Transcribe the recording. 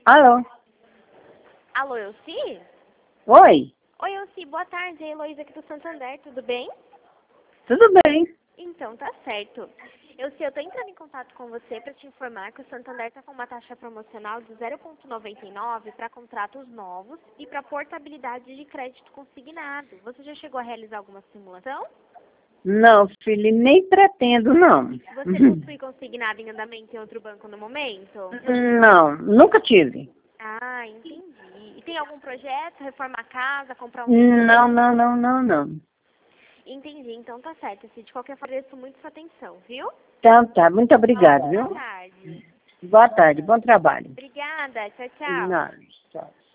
Alô? Alô, Elci? Oi? Oi, Elci, boa tarde. É a Heloísa aqui do Santander, tudo bem? Tudo bem? Então, tá certo. Elci, eu tô entrando em contato com você para te informar que o Santander tá com uma taxa promocional de 0,99 para contratos novos e para portabilidade de crédito consignado. Você já chegou a realizar alguma simulação? Não, filho, nem pretendo, não. Você possui consignado em andamento em outro banco no momento? Não, nunca tive. Ah, entendi. E tem algum projeto? Reformar a casa, comprar um Não, veículo? não, não, não, não. Entendi, então tá certo. De qualquer forma, agradeço muito sua atenção, viu? Então tá, muito obrigada, Boa viu? tarde. Boa tarde, bom trabalho. Obrigada, tchau, tchau. Não, tchau.